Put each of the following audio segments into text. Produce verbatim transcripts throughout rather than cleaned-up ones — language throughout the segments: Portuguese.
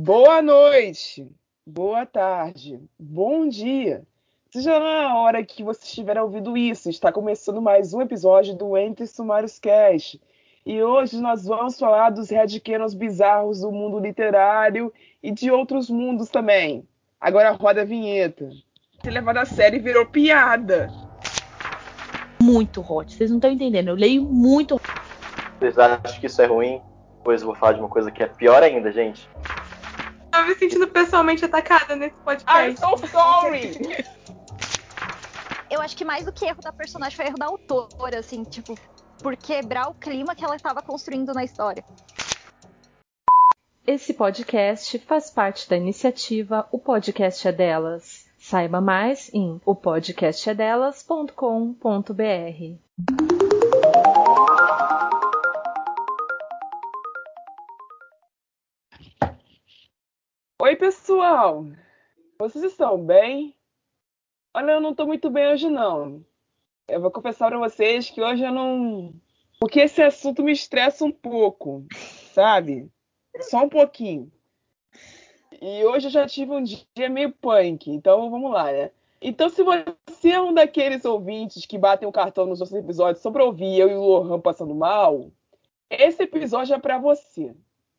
Boa noite, boa tarde, bom dia. Seja na hora que você estiver ouvindo isso, está começando mais um episódio do Entre Sumários Cast. E hoje nós vamos falar dos headcanons bizarros do mundo literário e de outros mundos também. Agora roda a vinheta. Se levado a sério virou piada. Muito hot, vocês não estão entendendo, eu leio muito. Vocês acham que isso é ruim? Pois eu vou falar de uma coisa que é pior ainda, gente. Eu me sentindo pessoalmente atacada nesse podcast. I'm so sorry! Eu acho que mais do que erro da personagem foi erro da autora, assim, tipo, por quebrar o clima que ela estava construindo na história. Esse podcast faz parte da iniciativa O Podcast é Delas. Saiba mais em o podcast é delas ponto com ponto b r. Oi, pessoal! Vocês estão bem? Olha, eu não tô muito bem hoje, não. Eu vou confessar pra vocês que hoje eu não... Porque esse assunto me estressa um pouco, sabe? Só um pouquinho. E hoje eu já tive um dia meio punk, então vamos lá, né? Então, se você é um daqueles ouvintes que batem o cartão nos outros episódios só pra ouvir eu e o Lohan passando mal, esse episódio é pra você.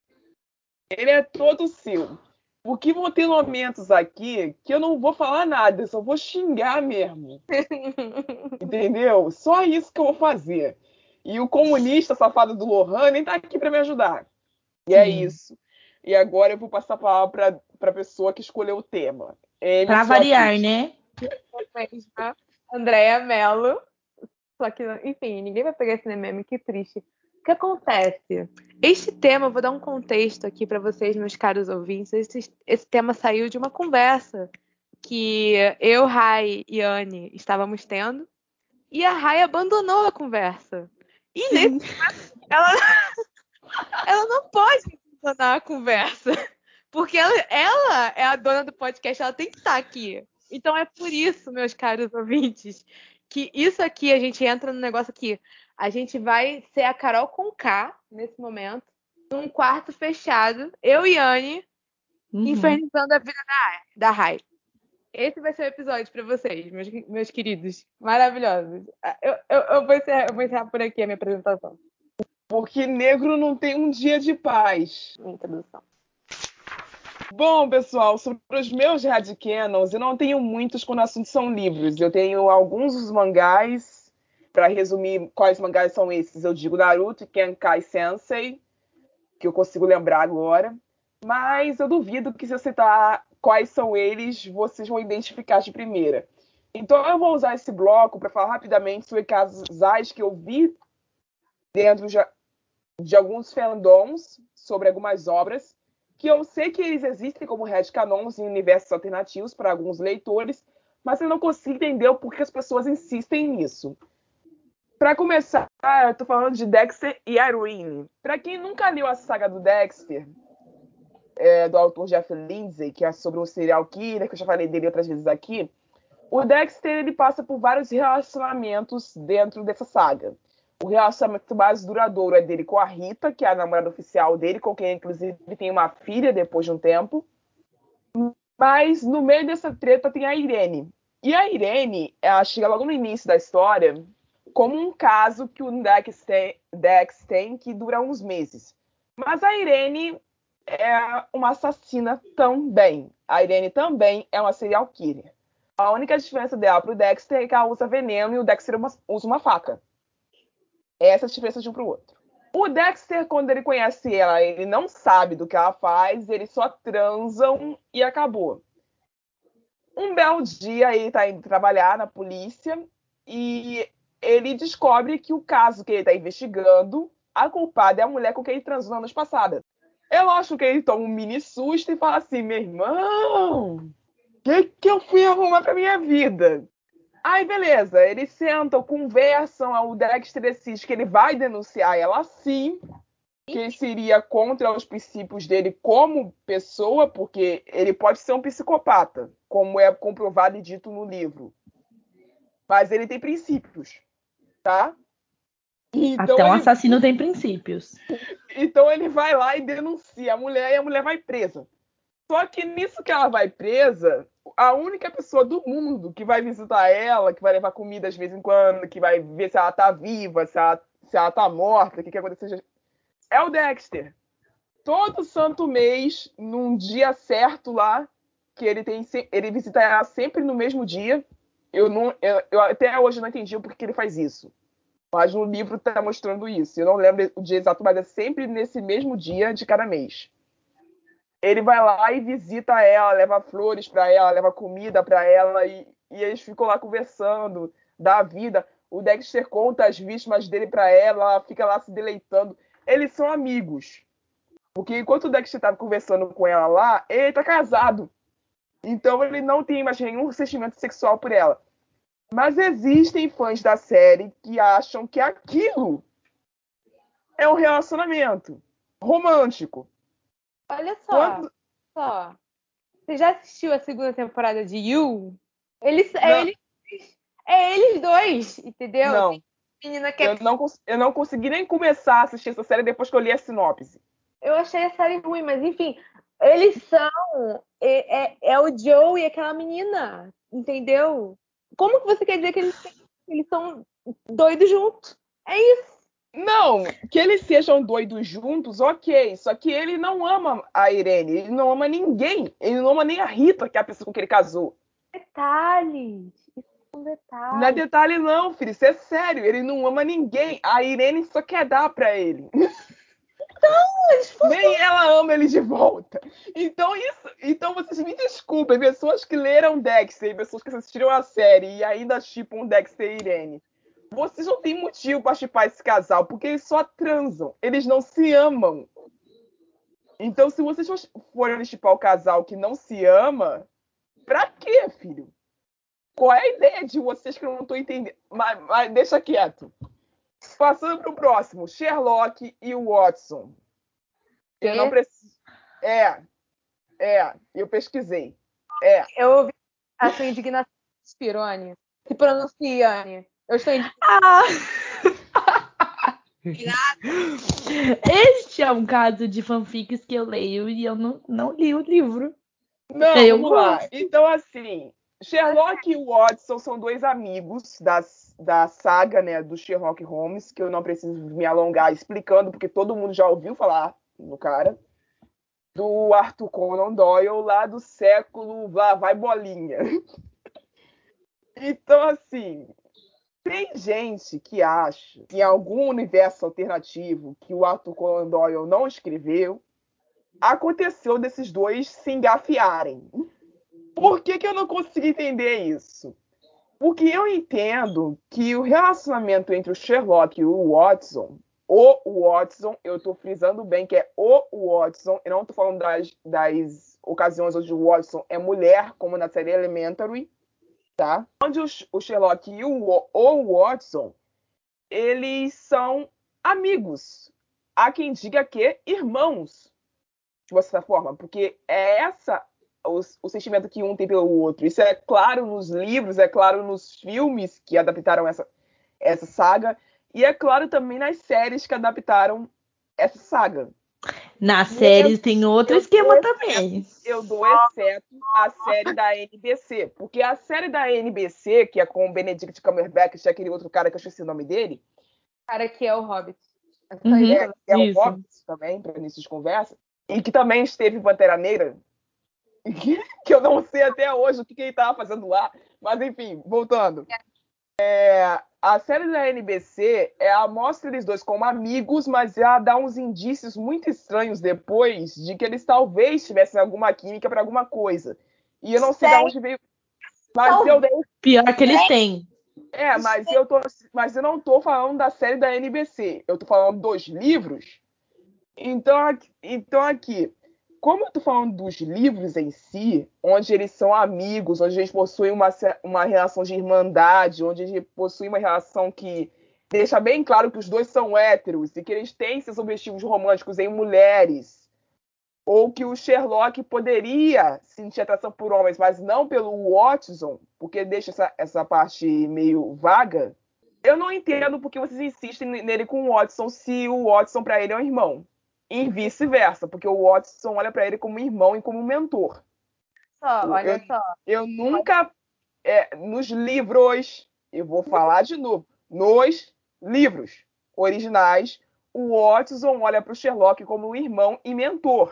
Ele é todo seu. Porque vão ter momentos aqui que eu não vou falar nada, eu só vou xingar mesmo. Entendeu? Só isso que eu vou fazer. E o comunista safado do Lohan nem tá aqui pra me ajudar. E Sim. é isso. E agora eu vou passar a palavra pra, pra pessoa que escolheu o tema. É Pra variar, né? Andréia Mello. Só que, enfim, ninguém vai pegar esse meme, que triste. O que acontece? Este tema, eu vou dar um contexto aqui para vocês, meus caros ouvintes. Esse, esse tema saiu de uma conversa que eu, Rai e Anne estávamos tendo. E a Rai abandonou a conversa. E nesse momento, ela, ela não pode abandonar a conversa. Porque ela, ela é a dona do podcast, ela tem que estar aqui. Então é por isso, meus caros ouvintes, que isso aqui, a gente entra no negócio aqui. A gente vai ser a Carol Conká, nesse momento, num quarto fechado, eu e Anne, Uhum. infernizando a vida da, da Rai. Esse vai ser o episódio para vocês, meus, meus queridos, maravilhosos. Eu, eu, eu, vou encerrar, eu vou encerrar por aqui a minha apresentação. Porque negro não tem um dia de paz. Minha introdução. Bom, pessoal, sobre os meus headcanons, eu não tenho muitos quando o assunto são livros. Eu tenho alguns dos mangás. Para resumir quais mangás são esses, eu digo Naruto e Kenkai Sensei, que eu consigo lembrar agora. Mas eu duvido que se eu citar quais são eles, vocês vão identificar de primeira. Então eu vou usar esse bloco para falar rapidamente sobre casais que eu vi dentro de, de alguns fandoms, sobre algumas obras, que eu sei que eles existem como headcanons em universos alternativos para alguns leitores, mas eu não consigo entender o porquê as pessoas insistem nisso. Para começar, eu tô falando de Dexter e Irene. Para quem nunca leu a saga do Dexter, é, do autor Jeff Lindsay, que é sobre o serial killer, que eu já falei dele outras vezes aqui, o Dexter ele passa por vários relacionamentos dentro dessa saga. O relacionamento mais duradouro é dele com a Rita, que é a namorada oficial dele, com quem inclusive ele tem uma filha depois de um tempo. Mas no meio dessa treta tem a Irene. E a Irene, ela chega logo no início da história como um caso que o Dex tem, Dex tem que dura uns meses. Mas a Irene é uma assassina também. A Irene também é uma serial killer. A única diferença dela pro Dexter é que ela usa veneno e o Dexter usa uma faca. Essa é a diferença de um pro outro. O Dexter, quando ele conhece ela, ele não sabe do que ela faz, eles só transam e acabou. Um belo dia, ele tá indo trabalhar na polícia e ele descobre que o caso que ele está investigando, a culpada é a mulher com quem ele transou na noite passada. Eu acho que ele toma um mini susto e fala assim, meu irmão, o que, que eu fui arrumar pra minha vida? Aí, beleza, eles sentam, conversam, o Dexter decide que ele vai denunciar ela sim, que ele seria contra os princípios dele como pessoa, porque ele pode ser um psicopata, como é comprovado e dito no livro. Mas ele tem princípios. Tá? Então Até um ele... assassino tem princípios. Então ele vai lá e denuncia a mulher e a mulher vai presa. Só que nisso que ela vai presa, a única pessoa do mundo que vai visitar ela, que vai levar comida de vez em quando, que vai ver se ela tá viva, se ela, se ela tá morta, o que que aconteceu, é o Dexter. Todo santo mês, num dia certo lá, que ele tem, ele visita ela sempre no mesmo dia. Eu, não, eu, eu até hoje não entendi o porquê ele faz isso. Mas no livro tá mostrando isso. Eu não lembro o dia exato, mas é sempre nesse mesmo dia de cada mês. Ele vai lá e visita ela, leva flores para ela, leva comida para ela, e, e eles ficam lá conversando da vida. O Dexter conta as vítimas dele para ela, ela fica lá se deleitando. Eles são amigos. Porque enquanto o Dexter estava conversando com ela lá, ele tá casado. Então ele não tem mais nenhum sentimento sexual por ela. Mas existem fãs da série que acham que aquilo é um relacionamento romântico. Olha só, Quando... só. Você já assistiu a segunda temporada de You? Eles, é, Não. eles, é eles dois, entendeu? Não. Tem menina que é... eu, não, eu não consegui nem começar a assistir essa série depois que eu li a sinopse. Eu achei a série ruim, mas enfim, eles são. É, é, é o Joe e aquela menina, entendeu? Como que você quer dizer que eles, eles são doidos juntos? É isso. Não, que eles sejam doidos juntos, ok. Só que ele não ama a Irene, ele não ama ninguém. Ele não ama nem a Rita, que é a pessoa com quem ele casou. Detalhes. Isso é um Não é detalhe. detalhe não, filho. Isso é sério. Ele não ama ninguém. A Irene só quer dar pra ele. Nem ela ama ele de volta. Então, isso, então vocês me desculpem, pessoas que leram Dexter, pessoas que assistiram a série e ainda chipam Dexter e Irene. Vocês não têm motivo pra chipar esse casal, porque eles só transam. Eles não se amam. Então, se vocês forem chipar o casal que não se ama, pra quê, filho? Qual é a ideia de vocês que eu não tô entendendo? Mas, mas deixa quieto. Passando pro próximo, Sherlock e o Watson. Eu não preciso. É, é, eu pesquisei. É. Eu ouvi a sua indignação, Spirone. Se pronunciane. Eu estou indignada. Ah! Este é um caso de fanfics que eu leio e eu não, não li o livro. Não, eu vamos lá. gosto. Então, assim, Sherlock e Watson são dois amigos das, da saga, né, do Sherlock Holmes, que eu não preciso me alongar explicando, porque todo mundo já ouviu falar no cara. Do Arthur Conan Doyle, lá do século... Lá vai bolinha. Então, assim... Tem gente que acha que em algum universo alternativo que o Arthur Conan Doyle não escreveu, aconteceu desses dois se engafiarem. Por que, que eu não consigo entender isso? Porque eu entendo que o relacionamento entre o Sherlock e o Watson, o Watson, eu estou frisando bem que é o Watson, eu não estou falando das, das ocasiões onde o Watson é mulher, como na série Elementary, tá? Onde o Sherlock e o, o Watson, eles são amigos. Há quem diga que irmãos, de uma certa forma, porque é essa o, o sentimento que um tem pelo outro. Isso é claro nos livros, é claro nos filmes que adaptaram essa, essa saga, e é claro também nas séries que adaptaram essa saga. Na série eu, tem outro eu esquema dou também. Exceto, eu dou exceto a série da N B C. Porque a série da N B C, que é com o Benedict Cumberbatch e aquele outro cara que eu esqueci o nome dele. Cara, que é o Hobbit. Uhum, é, é o isso. Hobbit também, para início de conversa. E que também esteve em Pantera Negra. Que, que eu não sei até hoje o que, que ele estava fazendo lá. Mas enfim, voltando. É, a série da N B C é a mostra eles dois como amigos, mas já dá uns indícios muito estranhos depois de que eles talvez tivessem alguma química para alguma coisa. E eu não sei de onde veio. Mas eu Pior que eles têm. É, mas eu, tô, mas eu não tô falando da série da N B C. Eu tô falando dos livros. Então, aqui, então aqui, como eu tô falando dos livros em si, onde eles são amigos, onde eles possuem uma, uma relação de irmandade, onde eles possuem uma relação que deixa bem claro que os dois são héteros e que eles têm seus objetivos românticos em mulheres, ou que o Sherlock poderia sentir atração por homens, mas não pelo Watson, porque deixa essa, essa parte meio vaga, eu não entendo porque vocês insistem nele com o Watson se o Watson para ele é um irmão. E vice-versa, porque o Watson olha para ele como irmão e como mentor. Só, olha eu, só. Eu nunca, é, nos livros, eu vou falar de novo, nos livros originais, o Watson olha para o Sherlock como irmão e mentor.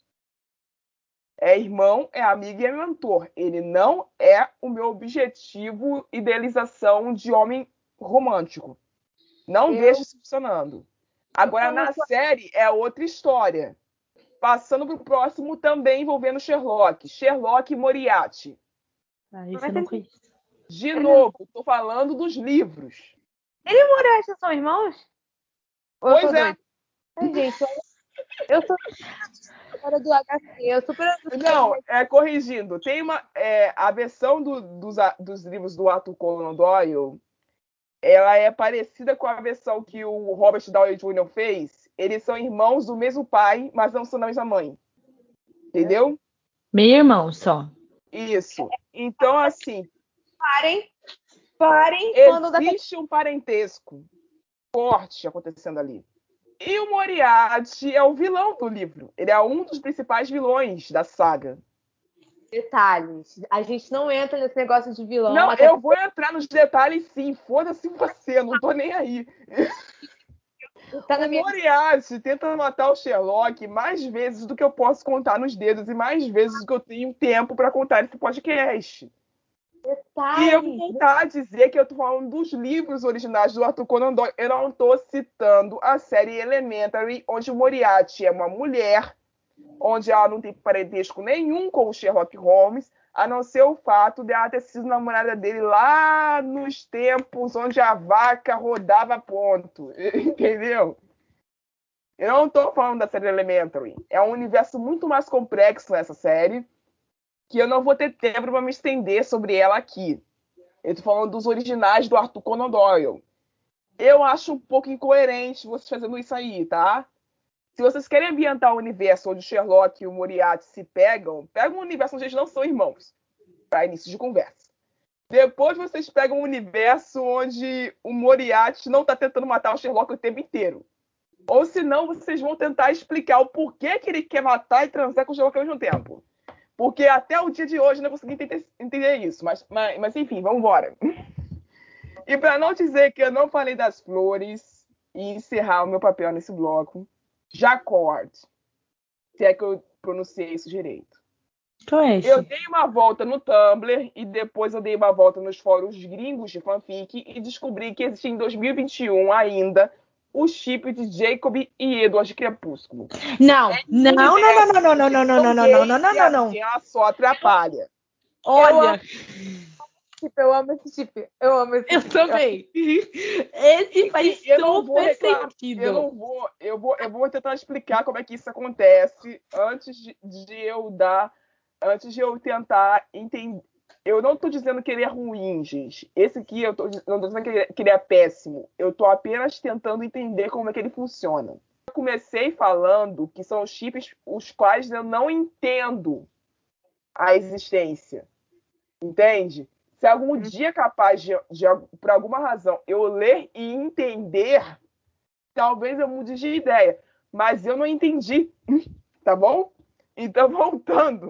É irmão, é amigo e é mentor. Ele não é o meu objetivo, idealização de homem romântico. Não Eu- vejo isso funcionando. Agora, como na sua- série, é outra história. Passando para o próximo, também envolvendo Sherlock. Sherlock e Moriarty. Ah, isso Mas eu não ele- conheço. De novo, estou falando dos livros. Ele e o Moriarty são irmãos? Ou eu Pois tô é. doida? Ai, gente, eu, eu sou fora do H C, eu super Não, é corrigindo. Tem uma, é, a versão do- dos, a- dos livros do Arthur Conan Doyle, ela é parecida com a versão que o Robert Downey Júnior fez. Eles são irmãos do mesmo pai, mas não são da mesma mãe. Entendeu? Meio irmão só. Isso. Então, assim, Parem, parem quando dá existe um parentesco forte acontecendo ali. E o Moriarty é o vilão do livro. Ele é um dos principais vilões da saga. detalhes. A gente não entra nesse negócio de vilão. Não, até eu vou entrar nos detalhes sim. Foda-se você, não tô nem aí. porque tá na O minha Moriarty tenta matar o Sherlock mais vezes do que eu posso contar nos dedos e mais vezes do que eu tenho tempo para contar esse podcast. E eu vou detalhes. voltar a dizer que eu tô falando dos livros originais do Arthur Conan Doyle. Eu não tô citando a série Elementary, onde o Moriarty é uma mulher, onde ela não tem parentesco nenhum com o Sherlock Holmes, a não ser o fato de ela ter sido namorada dele lá nos tempos onde a vaca rodava ponto. Entendeu? Eu não tô falando da série Elementary. É um universo muito mais complexo essa série, que eu não vou ter tempo para me estender sobre ela aqui. Eu tô falando dos originais do Arthur Conan Doyle. Eu acho um pouco incoerente vocês fazendo isso aí, tá? Se vocês querem ambientar um universo onde o Sherlock e o Moriarty se pegam, pegam um universo onde eles não são irmãos, para início de conversa. Depois vocês pegam um universo onde o Moriarty não tá tentando matar o Sherlock o tempo inteiro. Ou senão vocês vão tentar explicar o porquê que ele quer matar e transar com o Sherlock ao mesmo tempo. Porque até o dia de hoje eu não consegui entender, entender isso. Mas, mas, mas enfim, vamos embora. E para não dizer que eu não falei das flores e encerrar o meu papel nesse bloco, Jacquard, se é que eu pronunciei isso direito. Qual é esse? Eu dei uma volta no Tumblr e depois eu dei uma volta nos fóruns gringos de fanfic e descobri que existe em dois mil e vinte e um ainda o chip de Jacob e Edward de Crepúsculo. Não, É não, não, não, não, não, não, não, não, não, não, não, não, não, não. E ela só atrapalha. Olha, chip, eu amo esse chip. Eu amo esse eu chip. também. Esse faz eu não vou super reclamar, sentido. eu não vou, eu vou, eu vou tentar explicar como é que isso acontece antes de, de eu dar, antes de eu tentar entender. Eu não tô dizendo que ele é ruim, gente. Esse aqui eu tô, não tô dizendo que ele, que ele é péssimo. Eu tô apenas tentando entender como é que ele funciona. Eu comecei falando que são os chips os quais eu não entendo a existência. Entende? Se algum dia capaz de, de, por alguma razão, eu ler e entender, talvez eu mude de ideia. Mas eu não entendi, tá bom? Então, voltando.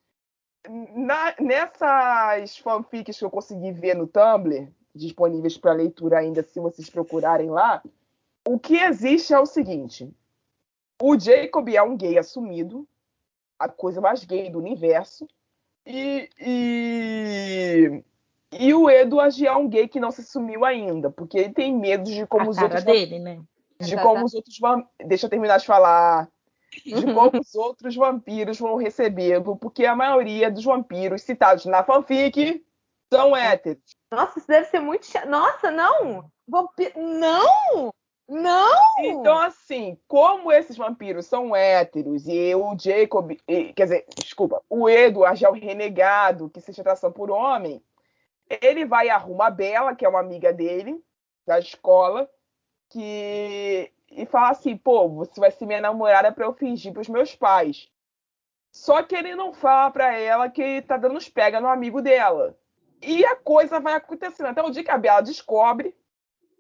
Na, nessas fanfics que eu consegui ver no Tumblr, disponíveis para leitura ainda, se vocês procurarem lá, o que existe é o seguinte. O Jacob é um gay assumido, a coisa mais gay do universo, e... e... E o Edward é um gay que não se assumiu ainda, porque ele tem medo de como A os cara outros dele, né? de como os outros vam- deixa eu terminar de falar, de como os outros vampiros vão recebê-lo, porque a maioria dos vampiros citados na fanfic são héteros. Nossa, isso deve ser muito chato. Nossa, não! Vampi... Não! Não! Então, assim, como esses vampiros são héteros e o Jacob, e- quer dizer, desculpa, o Edward é o renegado que sente atração por homem, ele vai e arruma a Bella, que é uma amiga dele, da escola, que e fala assim, pô, você vai ser minha namorada pra eu fingir pros meus pais. Só que ele não fala pra ela que ele tá dando uns pega no amigo dela. E a coisa vai acontecendo até o dia que a Bella descobre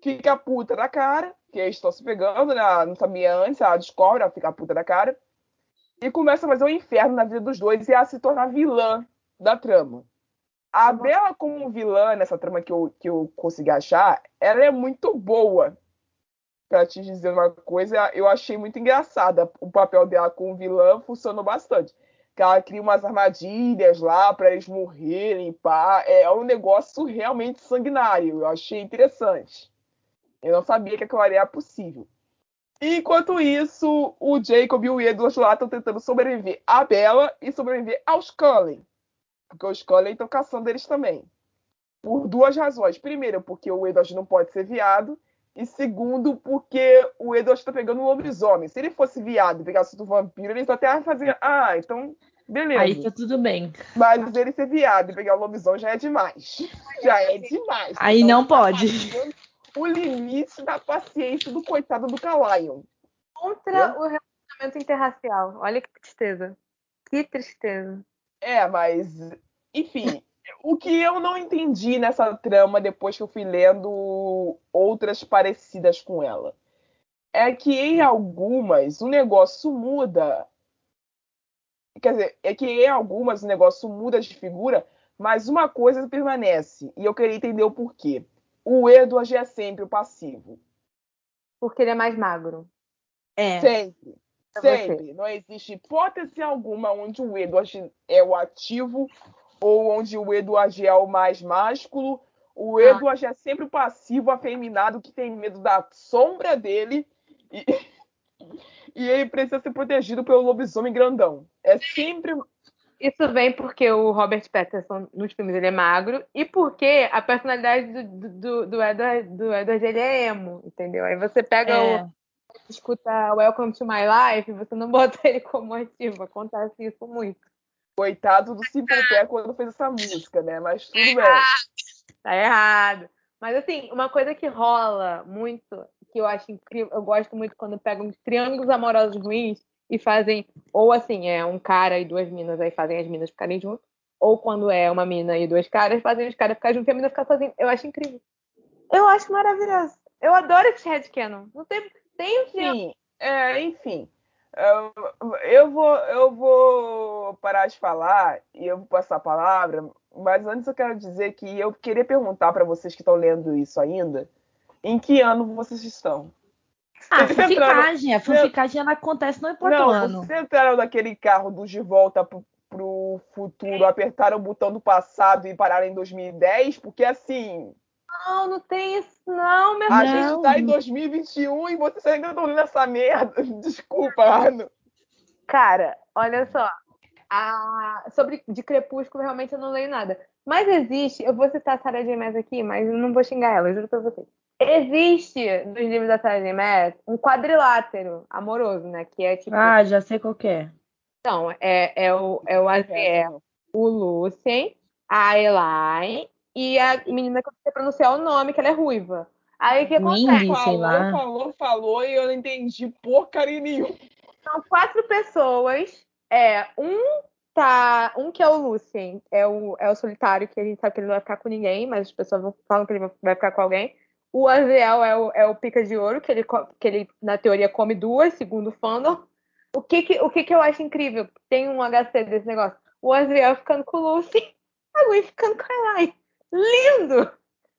fica puta da cara, que eles estão se pegando, né? Ela não sabia antes, ela descobre, ela fica puta da cara. E começa a fazer um inferno na vida dos dois e ela se torna vilã da trama. A Bella como vilã nessa trama que eu, que eu consegui achar, ela é muito boa. Pra te dizer uma coisa, eu achei muito engraçada. O papel dela como vilã funcionou bastante. Que ela cria umas armadilhas lá para eles morrerem, pá. É um negócio realmente sanguinário. Eu achei interessante. Eu não sabia que aquilo ali era possível. E, enquanto isso, o Jacob e o Edward lá estão tentando sobreviver à Bella e sobreviver aos Cullen. Porque os Cullen estão caçando eles também. Por duas razões. Primeiro, porque o Edward não pode ser viado. E segundo, porque o Edward está pegando um lobisomem. Se ele fosse viado e pegasse do vampiro, eles até faziam. Ah, então, beleza. Aí tá tudo bem. Mas ele ser viado e pegar o lobisomem já é demais. Já é demais. Aí Então, não pode. Tá o limite da paciência do coitado do Calion. Contra Entendeu? O relacionamento interracial. Olha que tristeza. Que tristeza. É, mas, enfim. O que eu não entendi nessa trama, depois que eu fui lendo outras parecidas com ela, é que em algumas o negócio muda. Quer dizer, é que em algumas o negócio muda de figura, mas uma coisa permanece. E eu queria entender o porquê. O Edward é sempre o passivo. Porque ele é mais magro. É. Sempre. Sempre. Não existe hipótese alguma onde o Edward é o ativo ou onde o Edward é o mais másculo. O Edward ah. é sempre o passivo, afeminado, que tem medo da sombra dele e, e ele precisa ser protegido pelo lobisomem grandão. É sempre... Isso vem porque o Robert Pattinson, nos filmes, ele é magro e porque a personalidade do, do, do, Edward, do Edward, ele é emo, entendeu? Aí você pega é. o... escuta Welcome to My Life, você não bota ele como ativo. Acontece isso muito. Coitado do Simple Pé quando fez essa música, né? Mas tudo bem. Tá errado. Mas assim, uma coisa que rola muito, que eu acho incrível, eu gosto muito quando pegam triângulos amorosos ruins e fazem, ou assim, é um cara e duas minas, aí fazem as minas ficarem juntas, ou quando é uma mina e dois caras, fazem os caras ficarem juntos e a mina ficar sozinha. Eu acho incrível. Eu acho maravilhoso. Eu adoro esse headcanon. Não tem, tem um triângulo. Sim, é, enfim. Eu vou, eu vou parar de falar e eu vou passar a palavra, mas antes eu quero dizer que eu queria perguntar para vocês que estão lendo isso ainda, em que ano vocês estão? Ah, a fanficagem, a fanficagem ela acontece, não importa não, o ano. Vocês entraram naquele carro do De Volta pro, pro Futuro, apertaram o botão do passado e pararam em dois mil e dez? Porque assim... Não, não tem isso não, meu A Deus. gente tá em dois mil e vinte e um e vocês ainda estão lendo essa merda. Desculpa, Arno. Cara, olha só. A... Sobre de Crepúsculo, realmente eu não leio nada. Mas existe, eu vou citar a Sarah J. Maas aqui, mas eu não vou xingar ela, eu juro pra vocês. Existe, nos livros da Sarah J. Maas, um quadrilátero amoroso, né? Que é tipo... Ah, já sei qual que é. Então, é, é o, é o Aziel, o Lucien, a Elaine e a menina que eu não sei pronunciar o nome, que ela é ruiva. Aí o que acontece? Windy, falou, sei lá. falou, falou e eu não entendi porcaria nenhuma. São quatro pessoas. É, um tá. Um que é o Lucien, é o, é o solitário, que a gente sabe que ele não vai ficar com ninguém, mas as pessoas falam que ele vai ficar com alguém. O Aziel é o, é o pica de ouro, que ele, que ele, na teoria, come duas, segundo o fandom. O que que, o que que eu acho incrível? Tem um H C desse negócio. O Aziel ficando com o Lucien, a Gwen ficando com a Elaine. Lindo!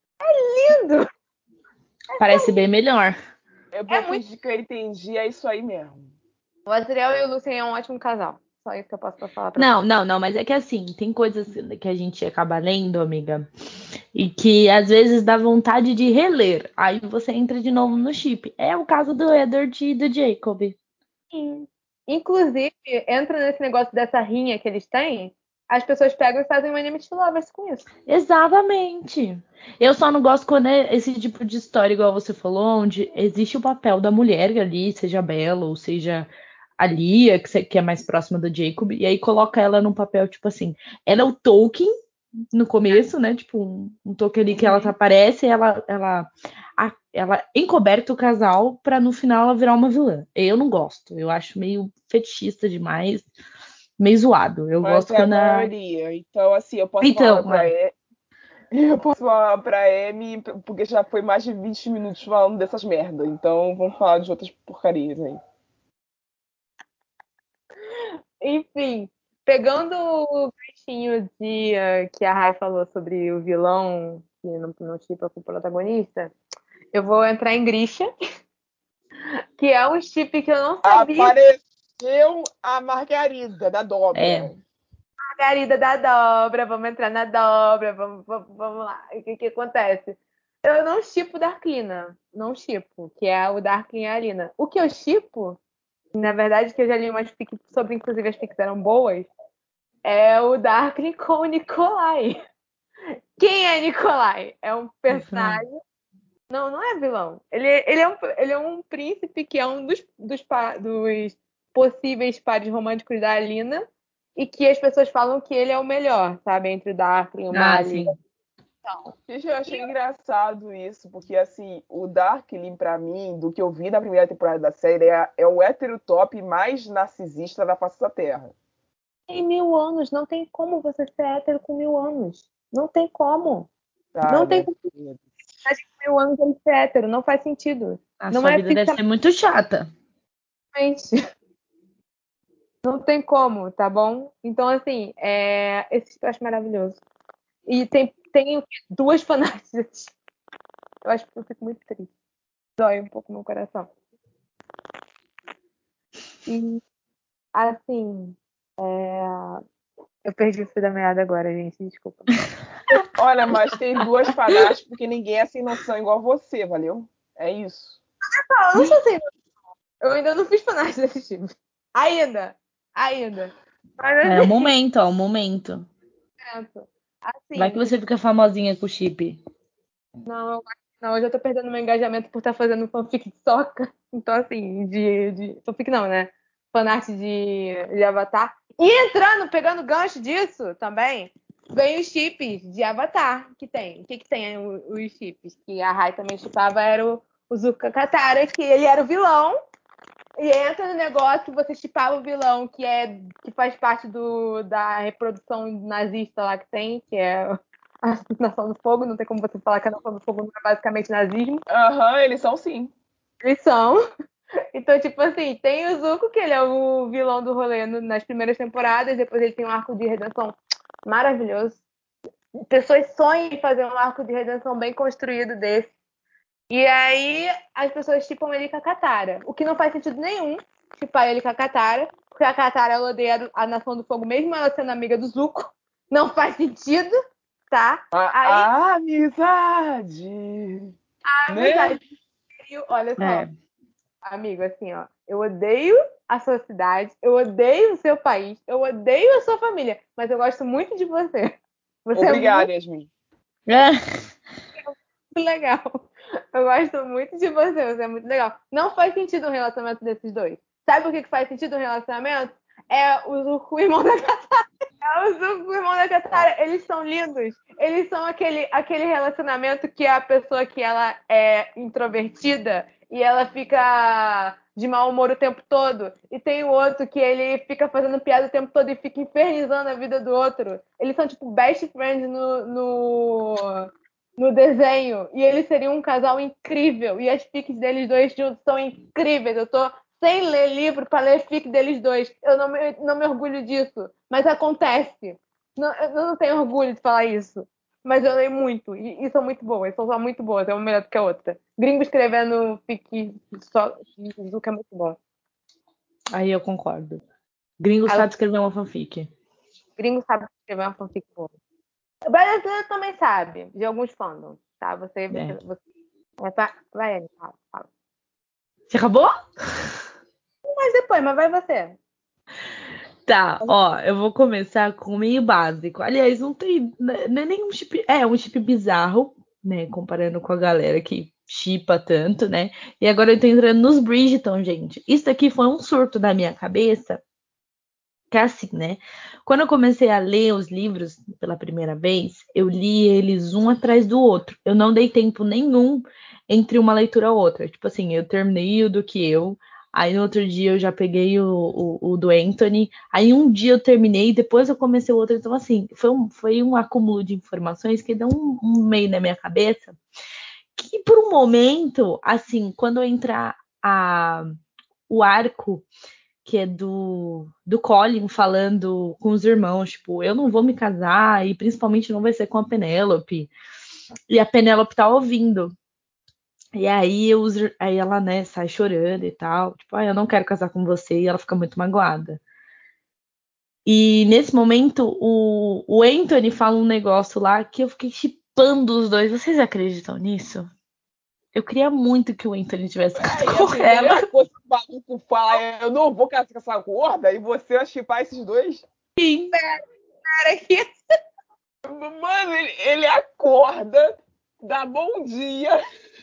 É lindo! Parece bem melhor. É bom é muito... que eu entendi, é isso aí mesmo. O Azriel e o Lucien é um ótimo casal. Só isso que eu posso falar pra Não, você. não, não, mas é que assim, tem coisas que a gente acaba lendo, amiga, e que às vezes dá vontade de reler. Aí você entra de novo no chip. É o caso do Edward e do Jacob. Sim. Inclusive, entra nesse negócio dessa rinha que eles têm, as pessoas pegam e fazem um anime de lovers com isso. Exatamente. Eu só não gosto quando é esse tipo de história, igual você falou, onde existe o papel da mulher ali, seja Bella ou seja a Lia, que é mais próxima do Jacob, e aí coloca ela num papel, tipo assim, ela é o Tolkien no começo, né? Tipo, um, um Tolkien ali que ela aparece e ela, ela, a, ela encoberta o casal pra no final ela virar uma vilã. Eu não gosto, eu acho meio fetichista demais, meio zoado. Eu Mas gosto é quando a a... maioria. Então, assim, eu posso Então, falar pra é. ele. Eu posso falar pra Amy, porque já foi mais de vinte minutos falando dessas merdas. Então vamos falar de outras porcarias aí. Enfim, pegando o ganchinho de, uh, que a Rai falou sobre o vilão que não, não chipa com o protagonista, eu vou entrar em Grisha, que é um chip que eu não sabia. Apareceu a Margarida da dobra. É. Margarida da dobra, vamos entrar na dobra, vamos, vamos, vamos lá. O que, que acontece? Eu não chipo Darklina, não chipo, que é o Darklin e a Alina. O que eu chipo, na verdade, que eu já li umas fics sobre, inclusive as fics eram boas, é o Darklin com o Nikolai. Quem é Nikolai? É um personagem. Não, não é vilão. Ele, ele, é, um, ele é um príncipe que é um dos, dos, dos possíveis pares românticos da Alina e que as pessoas falam que ele é o melhor, sabe? Entre o Darklin e o Ah, Mali. sim. Então, Gente, eu achei engraçado isso, porque assim, o Darkling, pra mim, do que eu vi na primeira temporada da série, é, é o hétero top mais narcisista da face da Terra. tem mil anos, não tem como você ser hétero com mil anos. Não tem como. Tá, Não tem né? como com mil anos ele ser hétero, não faz sentido. A não sua é vida deve ser muito chata. fisicamente. Não tem como, tá bom? Então, assim, é... esse eu acho maravilhoso. E tem, tem duas fanáticas. Eu acho que eu fico muito triste. Dói um pouco no meu coração. E, assim, é... eu perdi o fio da meada agora, gente. Desculpa. Olha, mas tem duas fanáticas porque ninguém é sem noção igual você, valeu? É isso. Não, eu não sou assim. Eu ainda não fiz fanática desse time. Ainda. Ainda. Mas, É o momento, ó, o momento. assim, Vai que você fica famosinha com o chip. Não, eu, não, eu já tô perdendo meu engajamento por estar fazendo fanfic de Sokka. Então, assim, de, de. Fanfic não, né? Fanart de, de Avatar. E entrando, pegando gancho disso também, vem os chips de Avatar que tem. O que que tem os chips? Que a Rai também chipava era o, o Zuka Katara, que ele era o vilão. E entra no negócio que você chipava o vilão, que, é, que faz parte do, da reprodução nazista lá que tem, que é a Nação do Fogo. Não tem como você falar que a Nação do Fogo não é basicamente nazismo. Aham, uhum, eles são sim. Eles são. Então, tipo assim, tem o Zuko, que ele é o vilão do rolê nas primeiras temporadas, depois ele tem um arco de redenção maravilhoso. Pessoas sonham em fazer um arco de redenção bem construído desse. E aí as pessoas chipam ele com a Katara. O que não faz sentido nenhum chipar ele com a Katara, porque a Katara ela odeia a Nação do Fogo, mesmo ela sendo amiga do Zuko. Não faz sentido, tá? A, aí, a amizade. a Né? amizade. Olha só, É. amigo, assim, ó. Eu odeio a sua cidade, eu odeio o seu país, eu odeio a sua família, mas eu gosto muito de você. Você Obrigada, é Yasmin. É. muito legal. Eu gosto muito de você, você é muito legal. Não faz sentido um relacionamento desses dois. Sabe o que faz sentido um relacionamento? É o Zuko, o irmão da Katara. É o Zuko, o irmão da Katara. Eles são lindos. Eles são aquele, aquele relacionamento que a pessoa que ela é introvertida e ela fica de mau humor o tempo todo. E tem o outro que ele fica fazendo piada o tempo todo e fica infernizando a vida do outro. Eles são tipo best friends no... no... no desenho, e eles seriam um casal incrível, e as fics deles dois juntos são incríveis. Eu tô sem ler livro para ler fic deles dois. Eu não me, não me orgulho disso, mas acontece. Não, eu não tenho orgulho de falar isso, mas eu leio muito, e, e são muito boas, são só muito boas, é uma melhor do que a outra. Gringo escrevendo fic só de Zuka é muito bom. Aí eu concordo. Gringo Ah, sabe escrever uma fanfic. Gringo sabe escrever uma fanfic boa. O brasileiro também sabe, de alguns fandoms, tá? Você, você, É. você... Vai, vai, Anne, fala, fala. Você acabou? Mas depois, mas vai você. Tá, ó, eu vou começar com o meio básico. Aliás, não tem, não é nenhum chip, é um chip bizarro, né, comparando com a galera que chipa tanto, né? E agora eu tô entrando nos Bridgerton, gente. Isso aqui foi um surto da minha cabeça, que é assim, né? Quando eu comecei a ler os livros pela primeira vez, eu li eles um atrás do outro. Eu não dei tempo nenhum entre uma leitura e outra. Tipo assim, eu terminei o do que eu, Aí no outro dia eu já peguei o, o, o do Anthony. Aí um dia eu terminei, depois eu comecei o outro. Então, assim, foi um, foi um acúmulo de informações que deu um, um meio na minha cabeça. Que por um momento, assim, quando entrar a, o arco, que é do, do Colin falando com os irmãos, tipo, eu não vou me casar, e principalmente não vai ser com a Penélope. E a Penélope tá ouvindo. E aí, os, aí ela, né, sai chorando e tal. Tipo, ah, eu não quero casar com você. E ela fica muito magoada. E nesse momento, o, o Anthony fala um negócio lá que eu fiquei chipando os dois. Vocês acreditam nisso? Eu queria muito que o Anthony tivesse É, casado e a com primeira ela. coisa que o maluco fala, eu não vou casar com essa gorda, e você vai chipar esses dois? Sim. Cara, que Mano, ele, ele acorda, dá bom dia.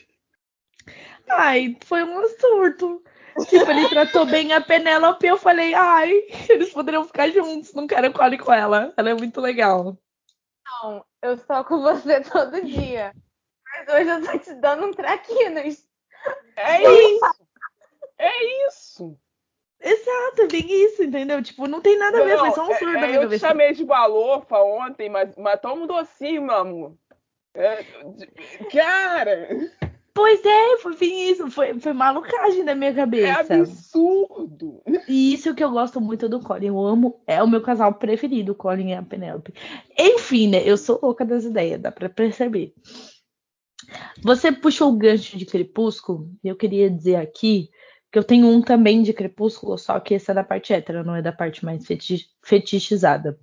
Ai, foi um surto. Tipo, ele tratou bem a Penélope e eu falei, ai, eles poderiam ficar juntos, não quero cole com ela. Ela é muito legal. não, eu estou com você todo dia. Mas hoje eu tô te dando um traquinas. É Sim. isso. É isso. Exato, é bem isso, entendeu? Tipo, não tem nada a ver, foi Não, só um surto é, da é, minha eu te cabeça. chamei de balofa ontem, mas, mas toma um docinho, meu amor. É, de- cara, Pois é, foi bem isso, foi, foi malucagem da minha é cabeça. absurdo. E isso que eu gosto muito do Colin, eu amo, é o meu casal preferido, o Colin e a Penélope. Enfim, né, eu sou louca das ideias, dá pra perceber. Você puxou o gancho de Crepúsculo, e eu queria dizer aqui que eu tenho um também de Crepúsculo, só que esse é da parte hétera, não é da parte mais feti- fetichizada.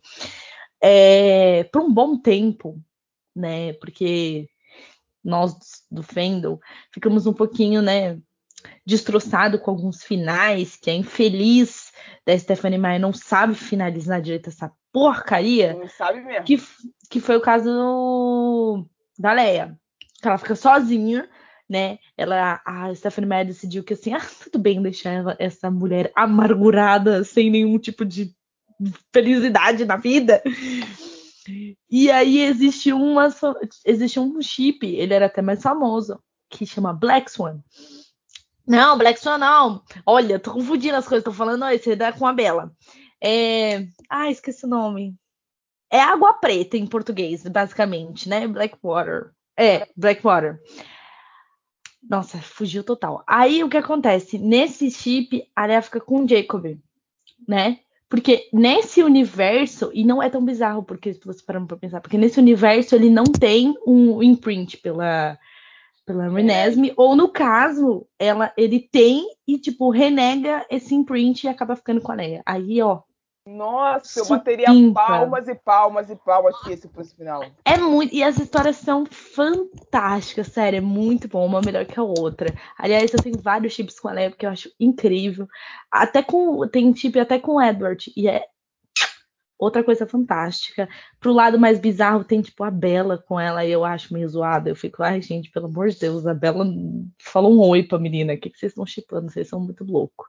É, por um bom tempo, né, porque nós do fandom ficamos um pouquinho, né, destroçado com alguns finais, que a infeliz da Stephanie Meyer não sabe finalizar direito essa porcaria, Não sabe mesmo. que, que foi o caso do, da Leia, que ela fica sozinha, né? Ela, a Stephanie Meyer decidiu que assim, ah, tudo bem deixar ela, essa mulher amargurada, sem nenhum tipo de felicidade na vida. E aí existe uma, existe um chip, ele era até mais famoso, que chama Black Swan. Não, Black Swan não. Olha, tô confundindo as coisas, tô falando esse dá com a Bela. É... Ah, esqueci o nome. É água preta em português, basicamente, né? Blackwater. É, Blackwater. Nossa, fugiu total. Aí o que acontece? Nesse chip, a Arya fica com o Jacob, né? Porque nesse universo, e não é tão bizarro, porque se você parar pra pensar, porque nesse universo ele não tem um imprint pela, pela Renesmee, ou no caso, ela, ele tem e, tipo, renega esse imprint e acaba ficando com a Leia. Aí, ó. Nossa, eu bateria supimpa. palmas e palmas e palmas se esse fosse o final. É muito. E as histórias são fantásticas, sério, é muito bom, uma melhor que a outra. Aliás, eu tenho vários chips com a Leia, porque eu acho incrível. Até com. Tem chip até com o Edward, e é outra coisa fantástica. Pro lado mais bizarro, tem tipo a Bella com ela, e eu acho meio zoada. Eu fico, ai, gente, pelo amor de Deus, a Bella falou um oi pra menina. O que, que vocês estão chipando? Vocês são muito loucos.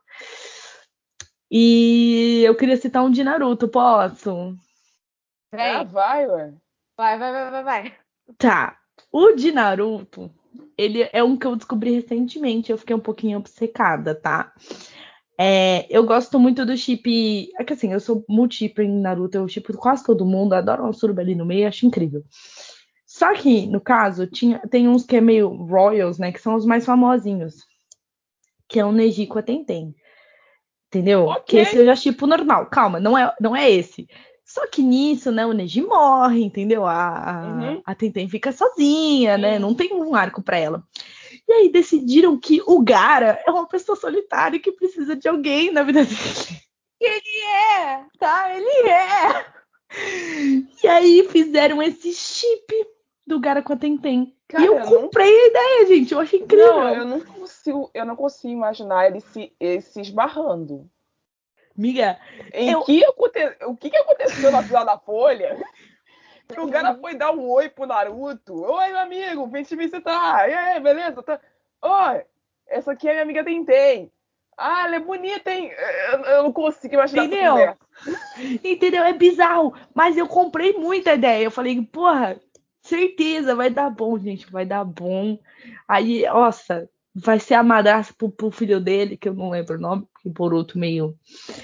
E eu queria citar um de Naruto, posso? Ah, Vem. vai, ué. Vai, vai, vai, vai, vai. Tá. O de Naruto, ele é um que eu descobri recentemente. Eu fiquei um pouquinho obcecada, tá? É, eu gosto muito do chip. É que assim, eu sou multi em Naruto, eu chipo quase todo mundo, adoro uma suruba ali no meio, acho incrível. Só que, no caso, tinha, tem uns que é meio Royals, né? Que são os mais famosinhos. Que é o Neji com a Tenten. Entendeu? Ok. Que esse eu já chipo normal. Calma, não é, não é esse. Só que nisso, né, o Neji morre, entendeu? A, a, Uhum. a Tenten fica sozinha, né? Sim. Não tem um arco pra ela. E aí decidiram que o Gaara é uma pessoa solitária que precisa de alguém na vida dele. Ele é, tá? Ele é. E aí fizeram esse chip do Gaara com a Tenten. Cara, E eu eu não- comprei a ideia, gente. Eu achei incrível. Não, eu não consigo, eu não consigo imaginar ele se, ele se esbarrando. Miga, Em eu... que aconte... O que, que aconteceu na Vila da Folha? Que o cara foi dar um oi pro Naruto. Oi, meu amigo, vem te visitar. E aí, beleza? Tá... Oi, essa aqui é minha amiga Tenten. Ah, ela é bonita, hein? Eu, eu não consigo imaginar essa Entendeu? conversa. Entendeu? É bizarro. Mas eu comprei muita ideia. Eu falei, porra, certeza, vai dar bom, gente. Vai dar bom. Aí, nossa, vai ser a madrasta pro, pro filho dele, que eu não lembro o nome, porque por outro meio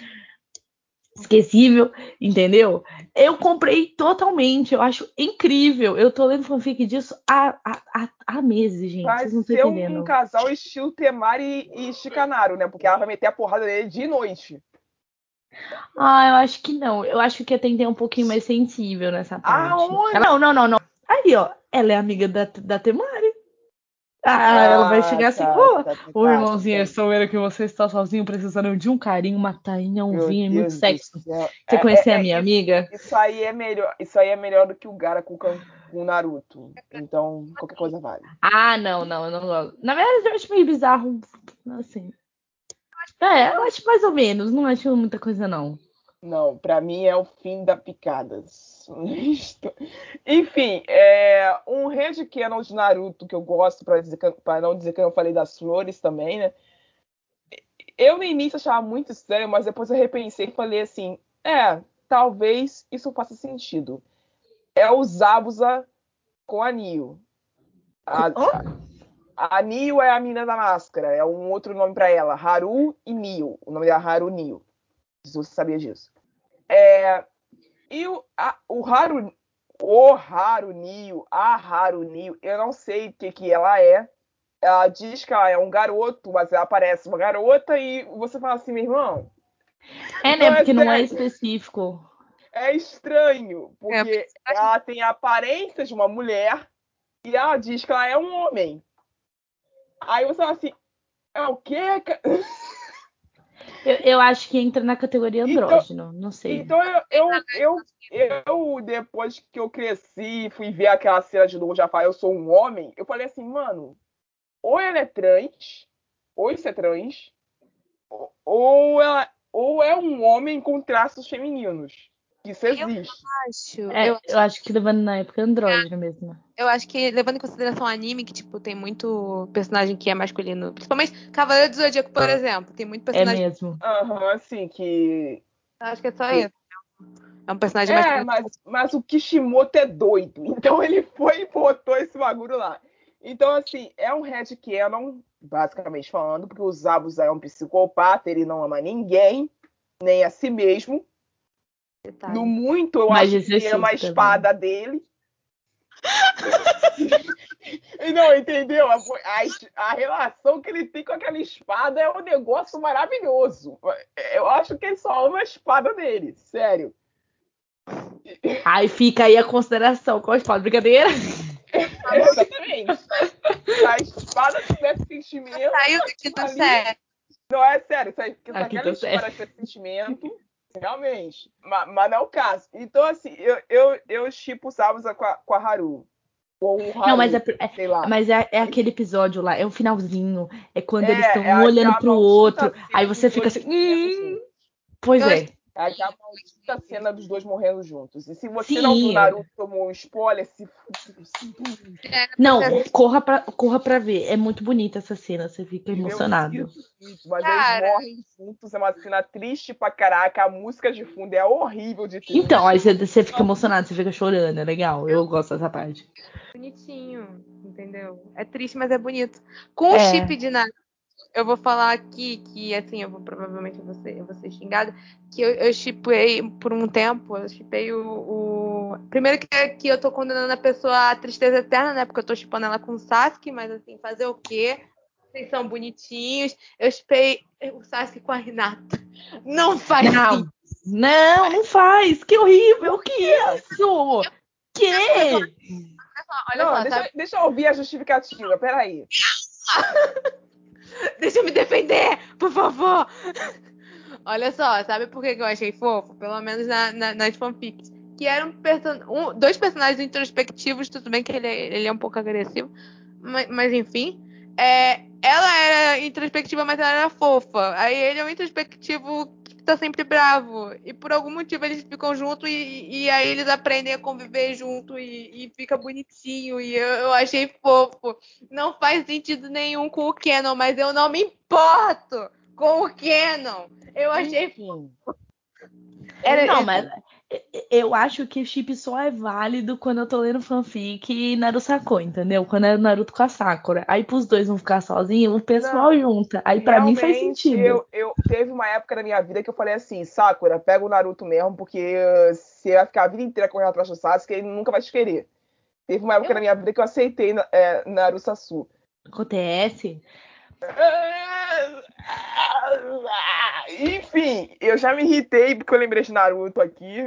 esquecível, entendeu? Eu comprei totalmente, eu acho incrível. Eu tô lendo fanfic disso há, há, há, há meses, gente. Vai Vocês não estão ser um, entendendo. um casal estilo Temari e Shikamaru, né? Porque ela vai meter a porrada dele de noite. Ah, eu acho que não. Eu acho que a Tenten é um pouquinho mais sensível nessa parte. Aonde? Ela, não, não, não, não. Aí, ó, ela é amiga da, da Temari. Ah, ela vai chegar assim, tá, ô, tá, ô tá, irmãozinho, tá. eu estou vendo que você está sozinho, precisando de um carinho, uma tainha, um Meu vinho e muito Deus do sexo. céu. Você É, conhecer é, a é, minha isso, amiga? isso aí é melhor. Isso aí é melhor do que o Gaara com, Kan- com o Naruto. Então, qualquer coisa vale. Ah, não, não, eu não gosto. Na verdade, eu acho meio bizarro, assim. É, eu acho mais ou menos, não acho muita coisa, não. Não, pra mim é o fim da picadas. Enfim, é um headcanon de Naruto que eu gosto, pra, dizer que- pra não dizer que eu não falei das flores também, né? Eu no início achava muito estranho, mas depois eu repensei e falei assim: é, talvez isso faça sentido. É o Zabuza com a Nio. A, a, Hã? a Nio é a mina da máscara, é um outro nome pra ela. Haru e Nio. O nome dela é Haru Nio. Se você sabia disso. É, e o, a, o Haru, o Haru Nio, a Haru Nio, eu não sei o que, que ela é. Ela diz que ela é um garoto, mas ela parece uma garota e você fala assim, meu irmão. É, Então né? é Porque não é sério, específico. é estranho, É, porque ela tem a aparência de uma mulher e ela diz que ela é um homem. Aí você fala assim, é o quê? ca- Eu, eu acho que entra na categoria Então, andrógeno, não sei. então eu, eu, eu, eu, depois que eu cresci, fui ver aquela cena de novo, já falei, eu sou um homem, eu falei assim, mano, ou ela é trans, ou isso é trans, ou, ou ela, ou é um homem com traços femininos. Isso eu existe. acho, É, eu, eu acho que levando na época andrógeno mesmo. eu acho que, levando em consideração o anime, que, tipo, tem muito personagem que é masculino. Principalmente Cavaleiro do Zodíaco, por exemplo. Tem muito É personagem. mesmo. Aham, assim, que. Eu acho que é só que- isso. É um personagem É, masculino. mas, mas o Kishimoto é doido. Então ele foi e botou esse bagulho lá. Então, assim, é um headcanon, basicamente falando, porque o Zabuza é um psicopata, ele não ama ninguém, nem a si mesmo. Detalhe. No muito, eu Mas acho que ele ama a exercício também. espada dele. E não, entendeu? A, a, a relação que ele tem com aquela espada é um negócio maravilhoso. Eu acho que ele só ama a espada dele, sério. Aí fica aí a consideração com a espada. Brincadeira? Exatamente. Se a espada tivesse sentimento, Saiu da aquilo quinta ali. série. Não, é sério. Se, se A aquela quinta série. espada tivesse sentimento, realmente. Mas, mas não é o caso. Então, assim, eu, eu, eu chipo o Zabuza com a, com a Haru. Ou o Não, mas, Haru, é, é- sei lá. mas é, é aquele episódio lá, é o finalzinho. É quando eles estão É, é um olhando aquela pro maldita outro. Aí cena dos você fica dois assim. morrendo Hum, juntos. pois Eu acho é. É aquela maldita cena dos dois morrendo juntos. E se você não viu Sim. Naruto, tomou um spoiler, se sinto muito. que é, Não, você- corra pra, corra pra ver. É muito bonita essa cena, você fica Eu emocionado. sinto muito, mas eles Cara. morrem juntos, é uma cena triste pra caraca, a música de fundo é horrível de triste. Então, aí você, você fica emocionado, você fica chorando, é legal. Eu gosto dessa parte. Bonitinho, entendeu? É triste, mas é bonito. Com o É. chip de Naruto, eu vou falar aqui que, assim, eu vou provavelmente eu vou ser, eu vou ser xingada, que eu, eu shippei por um tempo, eu shippei o, o... Primeiro que, que eu tô condenando a pessoa à tristeza eterna, né? Porque eu tô shippando ela com o Sasuke, mas assim, fazer o quê? Vocês são bonitinhos. Eu shippei o Sasuke com a Hinata. Não faz Não, sentido. não, não faz. Que horrível, que isso? Que? Olha Não, só, deixa, sabe? deixa eu ouvir a justificativa, peraí. Deixa eu me defender, por favor. Olha só, sabe por que que eu achei fofo? Pelo menos na, na, nas fanfics. Que eram person... um, dois personagens introspectivos, tudo bem que ele, é- ele é um pouco agressivo, mas, mas enfim. É, ela era introspectiva, mas ela era fofa. Aí ele é um introspectivo que tá sempre bravo. E por algum motivo eles ficam juntos e, e aí eles aprendem a conviver junto e, e fica bonitinho. E eu, eu achei fofo. Não faz sentido nenhum com o Canon, mas eu não me importo com o Canon. Eu achei Enfim. Era- Não, Enfim. mas Eu acho que o chip só é válido quando eu tô lendo fanfic e Naruto Sakura, entendeu? Quando é Naruto com a Sakura. Aí pros dois vão ficar sozinhos, o pessoal Não, junta. Aí pra mim faz realmente, sentido. eu, eu teve uma época na minha vida que eu falei assim, Sakura, pega o Naruto mesmo, porque uh, você vai ficar a vida inteira correndo atrás do Sasuke, ele nunca vai te querer. Teve uma época Eu- na minha vida que eu aceitei é, Naruto Sasuke. Acontece. Enfim, eu já me irritei porque eu lembrei de Naruto aqui.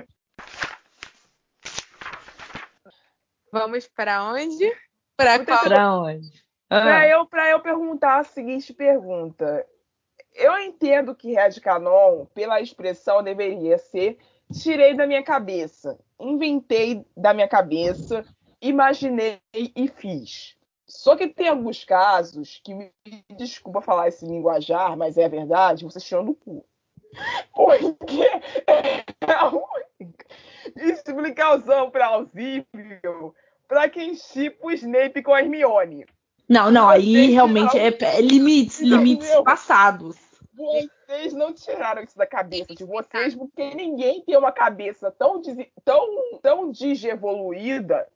Vamos pra onde? Pra Vou qual? ter- Pra onde? Pra Ah, eu, pra eu perguntar a seguinte pergunta. Eu entendo que Red Canon, pela expressão, deveria ser tirei da minha cabeça, inventei da minha cabeça, imaginei e fiz. Só que tem alguns casos que, me desculpa falar esse linguajar, mas é verdade, vocês tiram do cu. Porque é a única explicação plausível para quem chipa o Snape com a Hermione. não, não, aí Vocês realmente é, tiraram, é limites, limites entendeu? passados. Vocês não tiraram isso da cabeça de vocês, porque ninguém tem uma cabeça tão, des- tão, tão digievoluída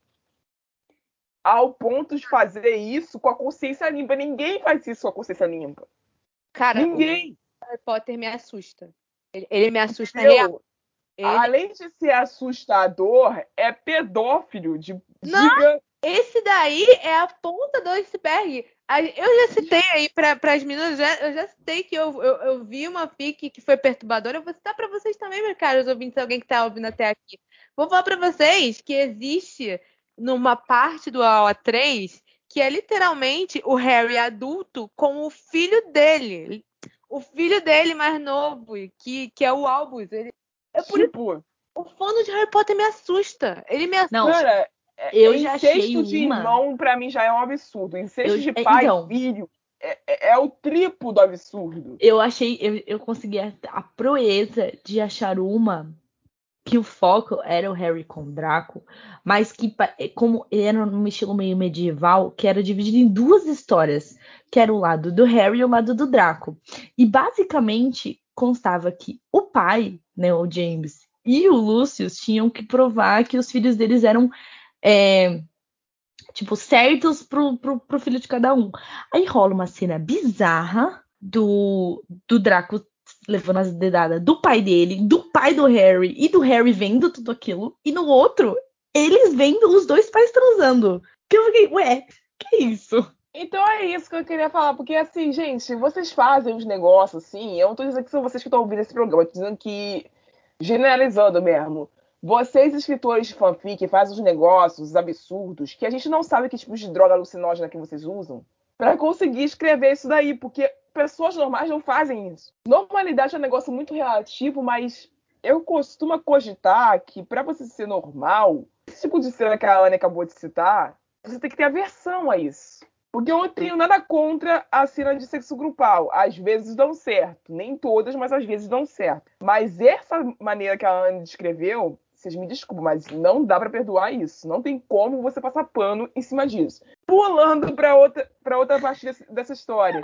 ao ponto de fazer isso com a consciência limpa. Ninguém faz isso com a consciência limpa. Cara, Ninguém. o Harry Potter me assusta. Ele, ele me assusta Entendeu? real. Ele... Além de ser assustador, é pedófilo de Não! giga. Esse daí é a ponta do iceberg. A- Eu já citei aí para as meninas, já- eu já citei que eu, eu, eu vi uma fic que foi perturbadora. Eu vou citar para vocês também, meus caros ouvintes, alguém que está ouvindo até aqui. Vou falar para vocês que existe numa parte do A O A três que é literalmente o Harry adulto com o filho dele. O filho dele mais novo, que, que é o Albus. Ele, é por isso Tipo, que o fã de Harry Potter me assusta. Ele me assusta. Não, cara, é- eu é já achei incesto de uma. irmão, pra mim, já é um absurdo. Incesto Eu, de é, pai então, e filho é, é- é o triplo do absurdo. eu achei, eu, eu consegui a, a proeza de achar uma que o foco era o Harry com o Draco, mas que pa- como era num estilo meio medieval, que era dividido em duas histórias, que era o lado do Harry e o lado do Draco. E basicamente constava que o pai, né, o James e o Lucius tinham que provar que os filhos deles eram é, tipo, certos pro, pro, pro filho de cada um. Aí rola uma cena bizarra do, do Draco levando as dedadas do pai dele, do pai do Harry e do Harry vendo tudo aquilo. E no outro, eles vendo os dois pais transando. Que eu fiquei, ué, que isso? Então é isso que eu queria falar, porque assim, gente, vocês fazem os negócios assim, eu não tô dizendo que são vocês que estão ouvindo esse programa, eu tô dizendo que, generalizando mesmo, vocês, escritores de fanfic, fazem os negócios absurdos que a gente não sabe que tipo de droga alucinógena que vocês usam pra conseguir escrever isso daí, porque pessoas normais não fazem isso. Normalidade é um negócio muito relativo, mas eu costumo cogitar que pra você ser normal, esse tipo de cena que a Anne acabou de citar, você tem que ter aversão a isso. Porque eu não tenho nada contra a cena de sexo grupal. Às vezes dão certo. Nem todas, mas às vezes dão certo. Mas essa maneira que a Anne descreveu, vocês me desculpem, mas não dá pra perdoar isso. Não tem como você passar pano em cima disso. Pulando pra outra, pra outra parte desse, dessa história.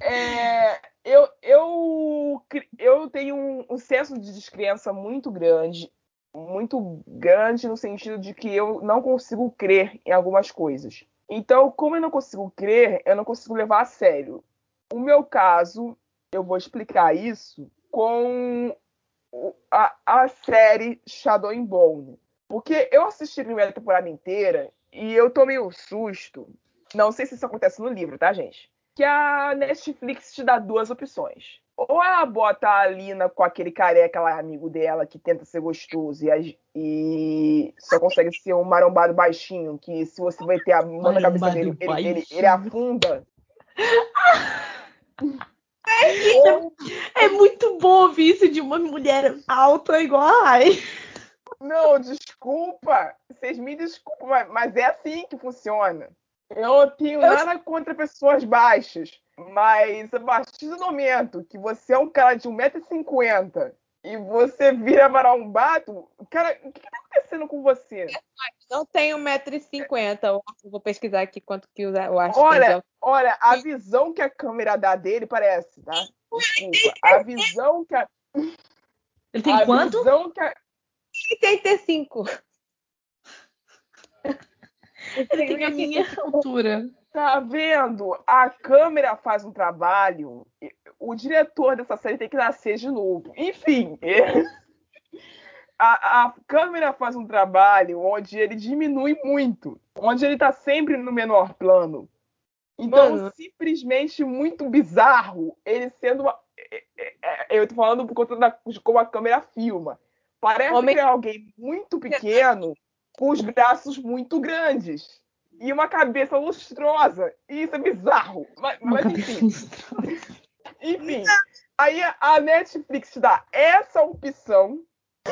É, eu, eu, eu tenho um, um senso de descrença muito grande. Muito grande no sentido de que eu não consigo crer em algumas coisas. Então, como eu não consigo crer, eu não consigo levar a sério. O meu caso, eu vou explicar isso com a, a série Shadow and Bone. Porque eu assisti a primeira temporada inteira e eu tomei um susto. Não sei se isso acontece no livro, tá, gente? Que a Netflix te dá duas opções. Ou ela bota a Alina com aquele careca lá, amigo dela, que tenta ser gostoso e, e só consegue ser um marombado baixinho, que se você vai ter a mão na cabeça dele, ele, ele, ele afunda. Ou... É muito bom ouvir isso de uma mulher alta igual a Ai. Não, desculpa. Vocês me desculpam, mas, mas é assim que funciona. Eu não tenho nada contra pessoas baixas, mas a partir do momento que você é um cara de um metro e cinquenta e você vira marombado, cara, o que tá acontecendo com você? Não tenho um metro e cinquenta. Eu vou pesquisar aqui quanto que eu acho Olha, que olha, a visão que a câmera dá dele parece, tá? Desculpa. A visão que a... Ele tem a quanto? visão que a... oitenta e cinco. Ele tem a minha altura. Tá vendo? A câmera faz um trabalho. O diretor dessa série tem que nascer de novo. Enfim, é... a, a câmera faz um trabalho onde ele diminui muito, onde ele tá sempre no menor plano. Então, Mano. simplesmente muito bizarro ele sendo. Uma... Eu tô falando por conta da... de como a câmera filma. Parece Homem- que é alguém muito pequeno com os braços muito grandes. E uma cabeça lustrosa. E isso é bizarro. Mas, Uma mas cabeça enfim. lustrosa. Enfim. Aí a Netflix te dá essa opção.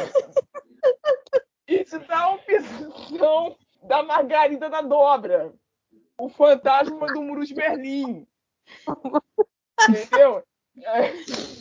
E te dá a opção da Margarida da Dobra. O fantasma do Muro de Berlim. Entendeu? É,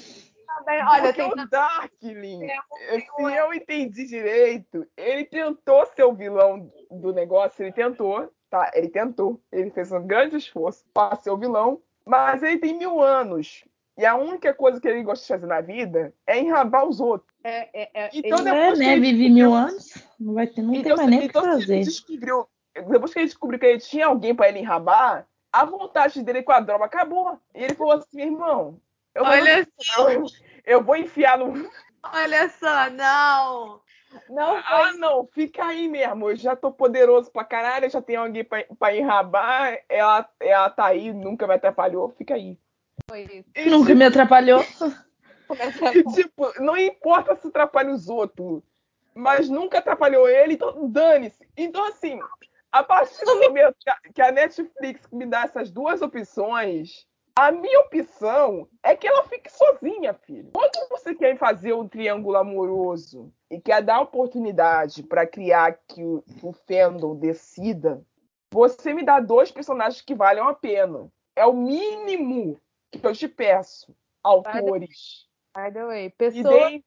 Olha, porque tem o Darkling, se eu entendi direito, ele tentou ser o vilão do negócio, ele tentou, tá? Ele tentou, ele fez um grande esforço para ser o vilão, mas ele tem mil anos. E a única coisa que ele gosta de fazer na vida é enrabar os outros. É, é, é, Então, ele- É, depois que né? ele Vive descobriu- mil anos. Não vai ter, não então, tem mais nem o que então, se ele fazer. descobriu, depois que ele descobriu que ele tinha alguém para ele enrabar, a vontade dele com a droga acabou. E ele falou assim, irmão, eu vou, Olha, eu, eu vou enfiar no... olha só, não. Não foi. Ah, não, fica aí mesmo. Eu já tô poderoso pra caralho, eu já tenho alguém pra, pra enrabar. Ela, ela tá aí, nunca me atrapalhou, fica aí. Foi isso. E, Nunca tipo, me atrapalhou. Começa e, tipo, não importa se atrapalha os outros, mas nunca atrapalhou ele, então dane-se. Então, assim, a partir do momento que a, que a Netflix me dá essas duas opções, a minha opção é que ela fique sozinha, filho. Quando você quer fazer um triângulo amoroso e quer dar oportunidade para criar que o, que o fandom decida, você me dá dois personagens que valham a pena. É o mínimo que eu te peço, autores. By the way, E pessoas deem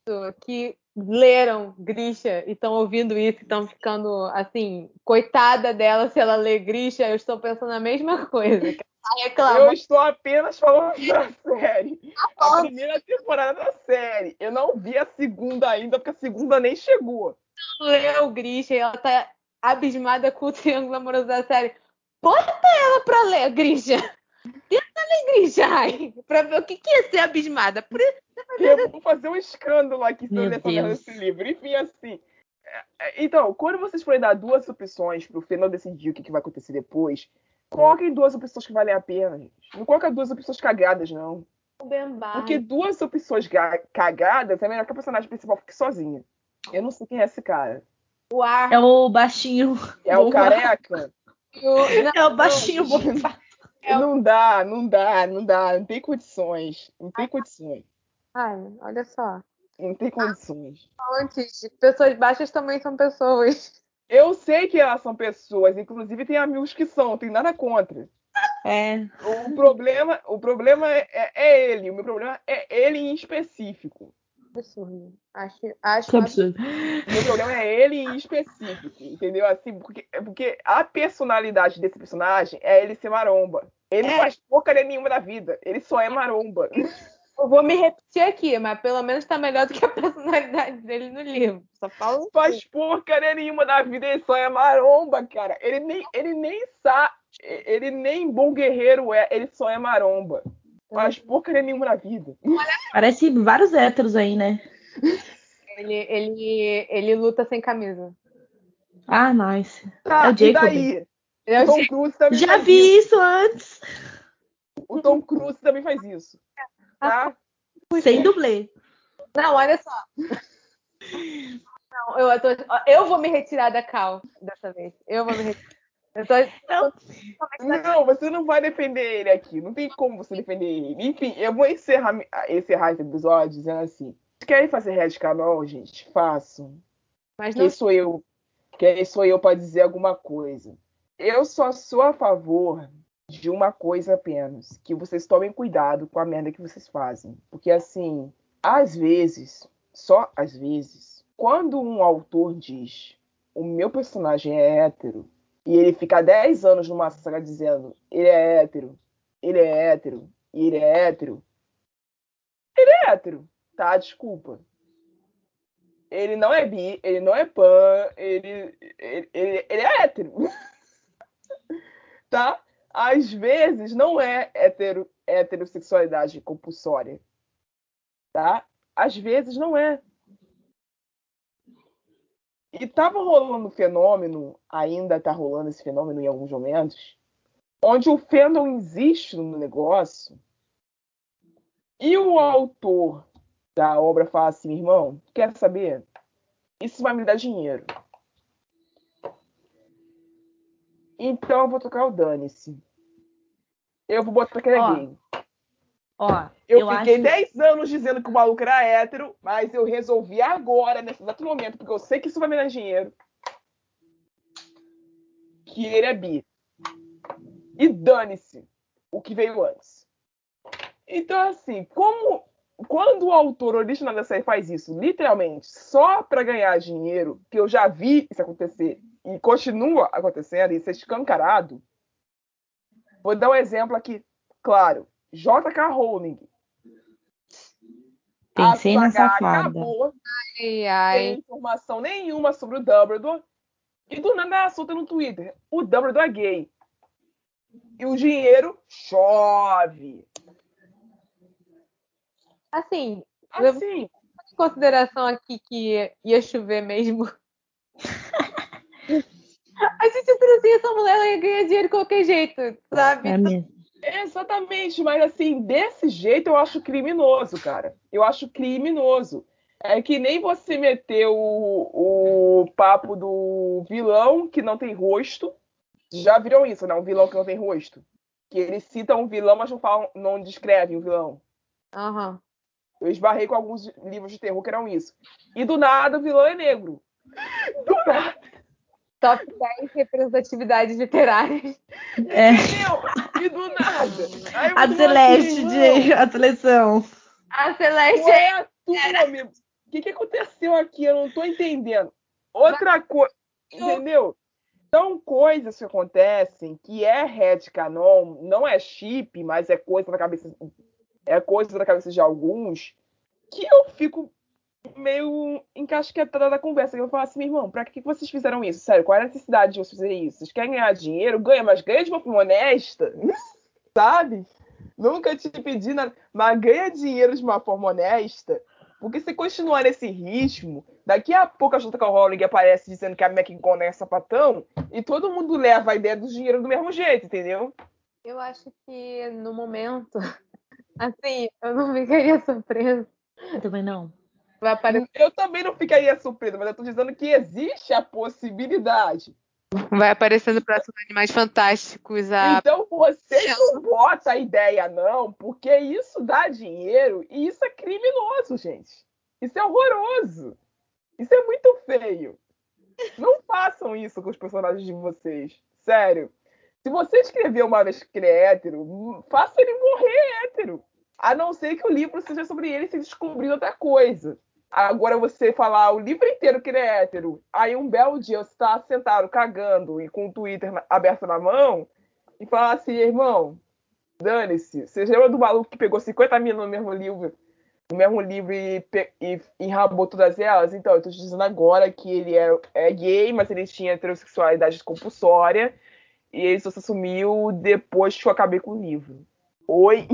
que leram Grisha e estão ouvindo isso e estão ficando assim, coitada dela se ela lê Grisha, eu estou pensando a mesma coisa. Que ela Eu reclamou. estou apenas falando da série. A falando. primeira temporada da série. Eu não vi a segunda ainda, porque a segunda nem chegou. Leu Grisha e ela tá abismada com o triângulo amoroso da série. Bota ela pra ler, Grisha. Tenta ler Grisha, ai, pra ver o que, que ia ser abismada. Por isso, Eu vou fazer um escândalo aqui se eu Meu ler essa merda Deus. desse livro. Enfim, assim. é, é, Então, quando vocês forem dar duas opções pro Fê não decidir o que, que vai acontecer depois, coloquem duas opções que valem a pena, gente. Não coloca duas opções cagadas, não. o Bembar. Porque duas opções ga- cagadas é melhor que a personagem principal fique sozinha. Eu não sei quem é esse cara. O ar. É o baixinho. É o bomba- careca? o- não, É o baixinho Não, bomba. É o- Não dá, não dá, não dá. Não tem condições. Não tem condições. Ai, olha só. Não tem condições. Antes, pessoas baixas também são pessoas. Eu sei que elas são pessoas, inclusive tem amigos que são, não tem nada contra. É. O problema, o problema é, é- é ele, o meu problema é ele em específico. Absurdo. Acho, acho Que absurdo. O meu problema é ele em específico, entendeu? Assim, porque, é porque a personalidade desse personagem é ele ser maromba. Ele não É. faz porcaria nenhuma da vida, ele só é maromba. Eu vou me repetir aqui, mas pelo menos tá melhor do que a personalidade dele no livro. Só falo. Faz porcaria nenhuma da vida, ele só é maromba, cara. Ele nem, ele nem sabe, ele nem bom guerreiro é, ele só é maromba. Faz porcaria nenhuma da vida. Parece vários héteros aí, né? Ele, ele, ele luta sem camisa. Ah, nice. Tá, É o e Jacob. daí? Ele é O o Tom Jacob. Cruise também Já faz vi isso. isso antes. O Tom Cruise também faz isso. Tá? Sem dublê. Não, olha só. Não, eu, tô, eu vou me retirar da Cal dessa vez. Eu vou me retirar. Eu tô, Não. Não, você não vai defender ele aqui. Não tem como você defender ele. Enfim, eu vou encerrar, encerrar esse episódio dizendo assim. Se querem fazer Red Canal, gente, façam. mas não Quem sou eu? Quem sou eu para dizer alguma coisa? Eu só sou a favor de uma coisa apenas. Que vocês tomem cuidado com a merda que vocês fazem. Porque, assim, às vezes, só às vezes, quando um autor diz o meu personagem é hétero, e ele fica dez anos numa saga dizendo ele é hétero, ele é hétero, e ele é hétero, ele é hétero, tá? Desculpa. ele não é bi, ele não é pan, ele, ele, ele, ele é hétero. Tá? Às vezes não é hetero, heterossexualidade compulsória. Tá? Às vezes não é. E tava rolando um fenômeno, ainda tá rolando esse fenômeno em alguns momentos, onde o fandom existe no negócio e o autor da obra fala assim, irmão, quer saber? Isso vai me dar dinheiro. Então eu vou tocar o dane-se. Eu vou botar que ele é Ó, gay. Ó, Eu, eu fiquei acho. dez anos dizendo que o maluco era hétero, mas eu resolvi agora, nesse exato momento, porque eu sei que isso vai me dar dinheiro, que ele é bi. E dane-se o que veio antes. Então, assim, como quando o autor original da série faz isso, literalmente, só para ganhar dinheiro, que eu já vi isso acontecer e continua acontecendo, e isso é escancarado, vou dar um exemplo aqui, claro, J K. Rowling. Pensei A na saga safada. acabou, Ai, ai. sem informação nenhuma sobre o Dumbledore, e do nada ela solta no Twitter, o Dumbledore é gay. E o dinheiro chove. Assim, Assim, em consideração aqui que ia chover mesmo. A gente trazia essa mulher, ela ia ganhar dinheiro de qualquer jeito, sabe? É mesmo. exatamente, mas assim, desse jeito eu acho criminoso, cara. Eu acho criminoso. É que nem você meter o, o papo do vilão que não tem rosto. Já viram isso, né? Um vilão que não tem rosto. Que eles citam um vilão, mas não, falam, não descrevem o vilão. Aham. Eu esbarrei com alguns livros de terror que eram isso. E do nada o vilão é negro. Do nada. Top dez representatividades literárias. É. Entendeu? E do nada. Aí A você fala Celeste assim, de a seleção. A Celeste qual é a tua, amigo? O que, que aconteceu aqui? Eu não tô entendendo. Outra coisa, entendeu? São coisas que acontecem que é headcanon, não é chip, mas é coisa da cabeça, é coisa da cabeça de alguns, que eu fico meio encasquetada da conversa. Eu falo assim, meu irmão, pra que vocês fizeram isso? Sério, qual é a necessidade de vocês fazerem isso? Vocês querem ganhar dinheiro? Ganha, mas ganha de uma forma honesta, sabe? Nunca te pedi nada, mas ganha dinheiro de uma forma honesta, porque se continuar nesse ritmo, daqui a pouco a J K. Rowling aparece dizendo que a McGonagall é sapatão e todo mundo leva a ideia do dinheiro do mesmo jeito, entendeu? Eu acho que no momento, assim, eu não ficaria surpresa. Eu também não. Vai aparecer, Eu também não ficaria surpresa, mas eu tô dizendo que existe a possibilidade. vai aparecer no próximo Animais Fantásticos a. Então você não bota a ideia, não, porque isso dá dinheiro e isso é criminoso, gente. Isso é horroroso. Isso é muito feio. Não façam isso com os personagens de vocês. Sério. Se você escrever uma vez que ele é hétero, faça ele morrer hétero. A não ser que o livro seja sobre ele se descobrindo outra coisa. Agora você falar o livro inteiro que ele é hétero, aí um belo dia você está sentado, cagando e com o Twitter aberto na mão, e falar assim, irmão, dane-se. Você lembra do maluco que pegou cinquenta mil no mesmo livro, no mesmo livro e, e, e enrabou todas elas? Então, eu tô te dizendo agora que ele é, é gay, mas ele tinha heterossexualidade compulsória, e ele só se assumiu depois que eu acabei com o livro. Oi?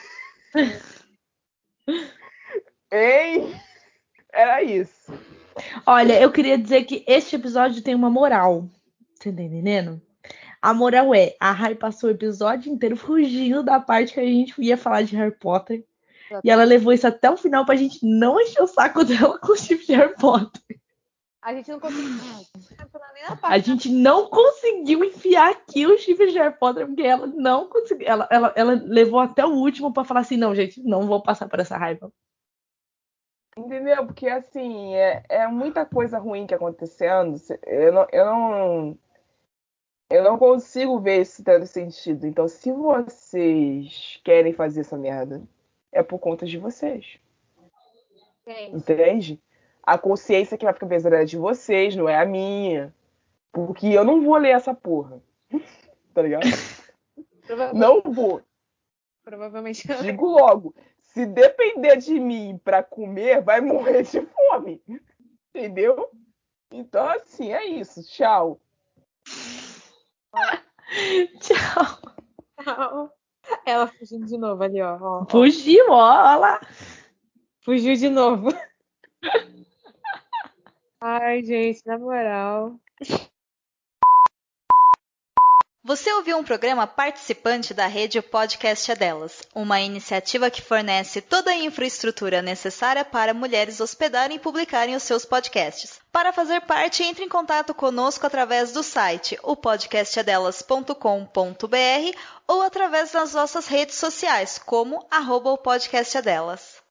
Hein? Era isso. Olha, eu queria dizer que este episódio tem uma moral. Você tá entendendo? A moral é, a Rai passou o episódio inteiro fugindo da parte que a gente ia falar de Harry Potter. E ela levou isso até o final pra gente não encher o saco dela com o chip de Harry Potter. A gente não conseguiu nem na A parte. gente não conseguiu enfiar aqui o chip de Harry Potter, porque ela não conseguiu. Ela, ela, ela levou até o último pra falar assim, não, gente, não vou passar por essa raiva. Entendeu? Porque, assim, é, é muita coisa ruim que acontecendo. Eu não, eu não, eu não consigo ver isso tendo sentido. Então, se vocês querem fazer essa merda, é por conta de vocês. Gente, Entende? A consciência que vai ficar pesada é de vocês, não é a minha. Porque eu não vou ler essa porra. Tá ligado? provavelmente, Não vou. provavelmente Digo logo. Se depender de mim pra comer, vai morrer de fome. Entendeu? Então, assim, é isso. Tchau. Tchau. Tchau. Ela fugindo de novo ali, ó. ó, ó. Fugiu, ó, ó lá. Fugiu de novo. Ai, gente, na moral. Você ouviu um programa participante da rede Podcast é Delas, uma iniciativa que fornece toda a infraestrutura necessária para mulheres hospedarem e publicarem os seus podcasts. Para fazer parte, entre em contato conosco através do site o podcast é delas ponto com ponto b r ou através das nossas redes sociais, como arroba o podcast é delas.